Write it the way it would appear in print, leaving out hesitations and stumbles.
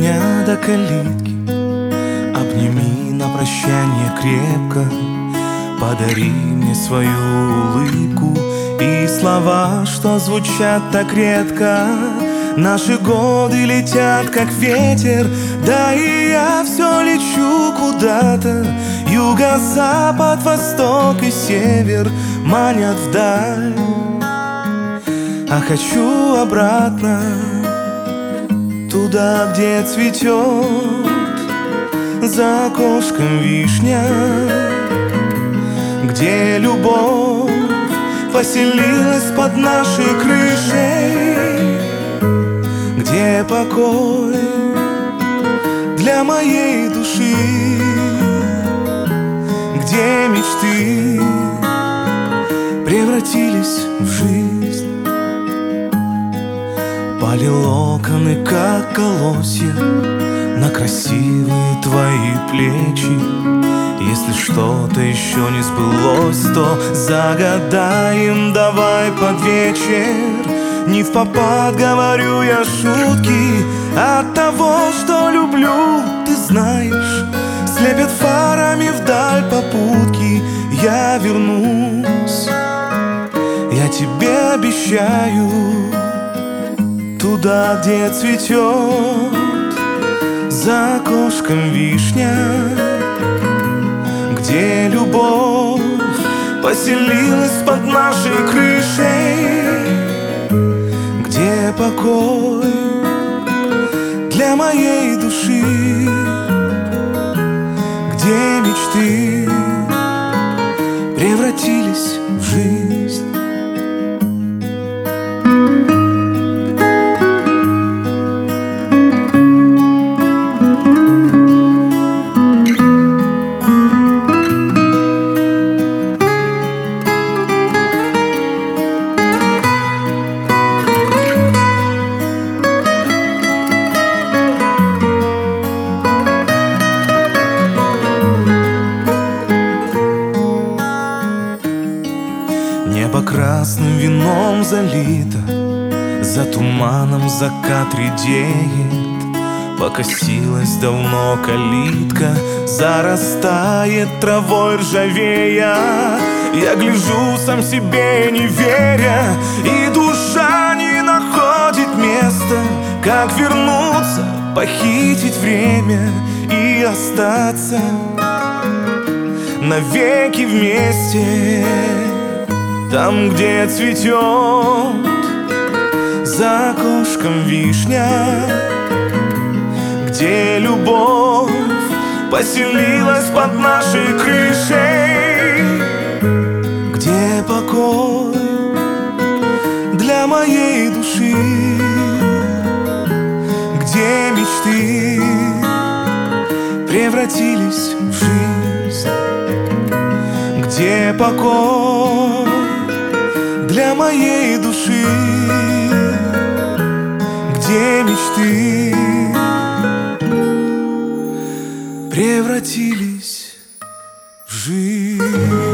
меня до калитки, обними на прощание крепко, подари мне свою улыбку и слова, что звучат так редко. Наши годы летят, как ветер, да и я все лечу куда-то. Юго-запад, восток и север манят вдаль, а хочу обратно, туда, где цветет за окошком вишня, где любовь поселилась под нашей крышей, где покой для моей души, где мечты превратились в жизнь. Пали локоны, как колосья, на красивые твои плечи. Если что-то еще не сбылось, то загадаем давай под вечер. Не впопад говорю я шутки, от того, что люблю, ты знаешь, слепят фарами вдаль попутки. Я вернусь, я тебе обещаю, туда, где цветет за окошком вишня, где любовь поселилась под нашей крышей, где покой для моей души, где мечты превратились в жизнь. Небо красным вином залито, за туманом закат редеет. Покосилась давно калитка, зарастает травой ржавея. Я гляжу сам себе не веря, и душа не находит места. Как вернуться, похитить время и остаться навеки вместе, там, где цветет за окошком вишня, где любовь поселилась под нашей крышей, где покой для моей души, где мечты превратились в жизнь, где покой для моей души, где мечты превратились в жизнь.